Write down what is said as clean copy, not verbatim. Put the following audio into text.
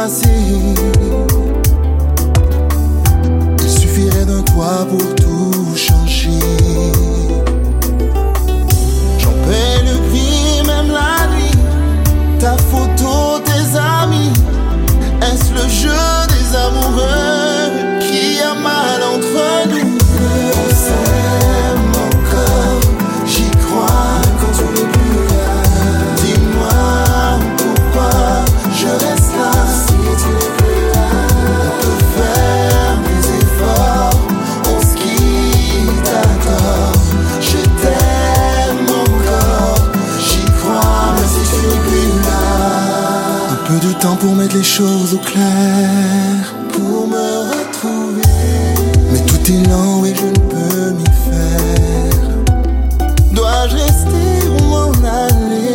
passé. Il suffirait d'un toit pour tout changer. J'en paie le prix même la nuit. Ta photo, tes amis. Est-ce le jeu des amoureux qui a mal entre nous? On s'aime encore, j'y crois quand tu n'es plus là. Dis-moi pourquoi je reste là si tu n'es plus là. On peut faire des efforts, on se quitte à tort. Je t'aime encore, j'y crois même si tu n'es plus là. Un peu de temps pour mettre les choses au clair, pour me retrouver. Mais tout est lent et je ne peux m'y faire. Dois-je rester ou m'en aller?